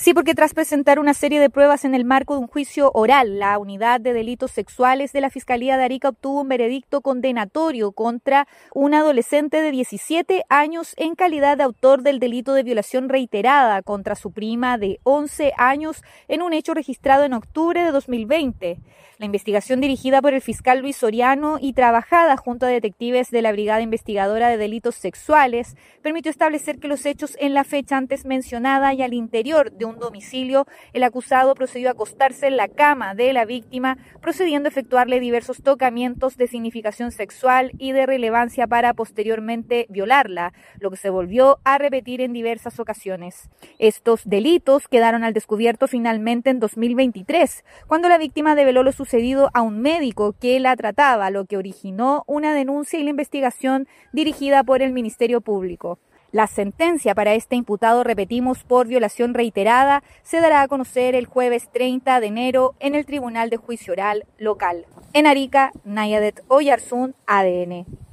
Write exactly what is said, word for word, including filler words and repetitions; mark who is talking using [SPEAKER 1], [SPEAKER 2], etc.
[SPEAKER 1] Sí, porque tras presentar una serie de pruebas en el marco de un juicio oral, la Unidad de Delitos Sexuales de la Fiscalía de Arica obtuvo un veredicto condenatorio contra un adolescente de diecisiete años en calidad de autor del delito de violación reiterada contra su prima de once años en un hecho registrado en octubre de dos mil veinte. La investigación, dirigida por el fiscal Luis Soriano y trabajada junto a detectives de la Brigada Investigadora de Delitos Sexuales, permitió establecer que los hechos en la fecha antes mencionada y al interior de un domicilio, el acusado procedió a acostarse en la cama de la víctima, procediendo a efectuarle diversos tocamientos de significación sexual y de relevancia para posteriormente violarla, lo que se volvió a repetir en diversas ocasiones. Estos delitos quedaron al descubierto finalmente en dos mil veintitrés, cuando la víctima develó lo sucedido a un médico que la trataba, lo que originó una denuncia y la investigación dirigida por el Ministerio Público. La sentencia para este imputado, repetimos, por violación reiterada, se dará a conocer el jueves treinta de enero en el Tribunal de Juicio Oral local. En Arica, Nayadet Oyarzún, A D N.